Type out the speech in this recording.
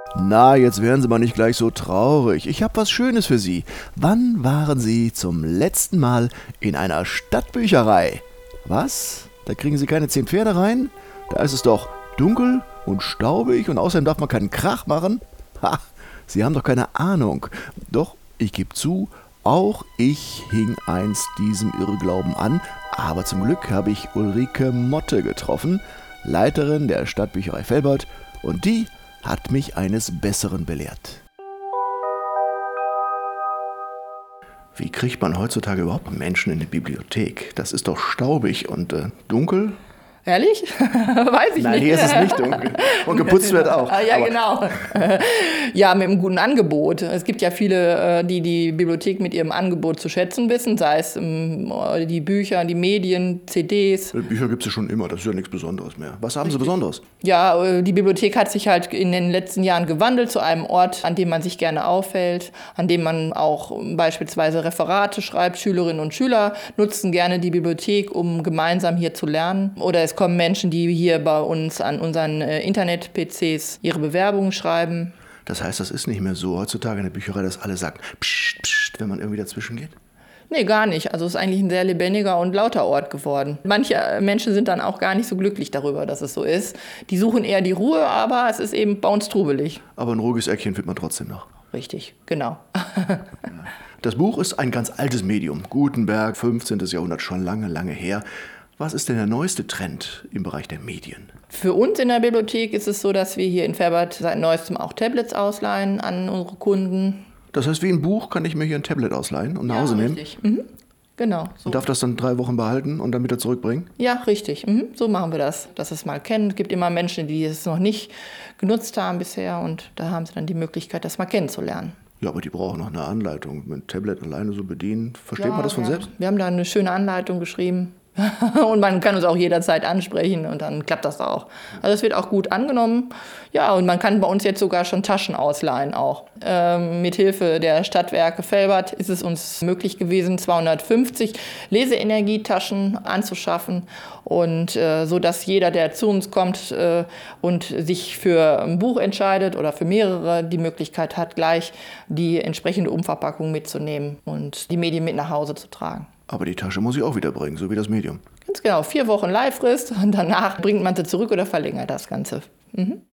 Na, jetzt werden Sie mal nicht gleich so traurig. Ich habe was Schönes für Sie. Wann waren Sie zum letzten Mal in einer Stadtbücherei? Was? Da kriegen Sie keine 10 Pferde rein? Da ist es doch dunkel und staubig und außerdem darf man keinen Krach machen? Ha, Sie haben doch keine Ahnung. Doch, ich gebe zu, auch ich hing einst diesem Irrglauben an, aber zum Glück habe ich Ulrike Motte getroffen, Leiterin der Stadtbücherei Velbert, und die hat mich eines Besseren belehrt. Wie kriegt man heutzutage überhaupt Menschen in die Bibliothek? Das ist doch staubig und dunkel. Ehrlich? Weiß ich nicht. Nein, hier ist es nicht dunkel. Und geputzt wird auch. Ja, genau. Ja, mit einem guten Angebot. Es gibt ja viele, die die Bibliothek mit ihrem Angebot zu schätzen wissen, sei es die Bücher, die Medien, CDs. Bücher gibt es ja schon immer, das ist ja nichts Besonderes mehr. Was haben Sie Besonderes? Ja, die Bibliothek hat sich halt in den letzten Jahren gewandelt zu einem Ort, an dem man sich gerne aufhält, an dem man auch beispielsweise Referate schreibt. Schülerinnen und Schüler nutzen gerne die Bibliothek, um gemeinsam hier zu lernen. Oder es kommen Menschen, die hier bei uns an unseren Internet-PCs ihre Bewerbungen schreiben. Das heißt, das ist nicht mehr so heutzutage in der Bücherei, dass alle sagen, psst, psst, wenn man irgendwie dazwischen geht? Nee, gar nicht. Also es ist eigentlich ein sehr lebendiger und lauter Ort geworden. Manche Menschen sind dann auch gar nicht so glücklich darüber, dass es so ist. Die suchen eher die Ruhe, aber es ist eben bei uns trubelig. Aber ein ruhiges Eckchen findet man trotzdem noch. Richtig, genau. Das Buch ist ein ganz altes Medium. Gutenberg, 15. Jahrhundert, schon lange, lange her. Was ist denn der neueste Trend im Bereich der Medien? Für uns in der Bibliothek ist es so, dass wir hier in Velbert seit neuestem auch Tablets ausleihen an unsere Kunden. Das heißt, wie ein Buch kann ich mir hier ein Tablet ausleihen und nach Hause nehmen? Richtig. Genau. So. Und darf das dann 3 Wochen behalten und dann wieder zurückbringen? Ja, richtig. So machen wir das, dass es mal kennen. Es gibt immer Menschen, die es noch nicht genutzt haben bisher und da haben sie dann die Möglichkeit, das mal kennenzulernen. Ja, aber die brauchen noch eine Anleitung. Mit dem Tablet alleine so bedienen, versteht man das von selbst? Wir haben da eine schöne Anleitung geschrieben. Und man kann uns auch jederzeit ansprechen und dann klappt das auch. Also es wird auch gut angenommen. Ja, und man kann bei uns jetzt sogar schon Taschen ausleihen auch. Mithilfe der Stadtwerke Velbert ist es uns möglich gewesen, 250 Leseenergietaschen anzuschaffen. Und so dass jeder, der zu uns kommt und sich für ein Buch entscheidet oder für mehrere, die Möglichkeit hat, gleich die entsprechende Umverpackung mitzunehmen und die Medien mit nach Hause zu tragen. Aber die Tasche muss ich auch wieder bringen, so wie das Medium. Ganz genau, 4 Wochen Leihfrist und danach bringt man sie zurück oder verlängert das Ganze.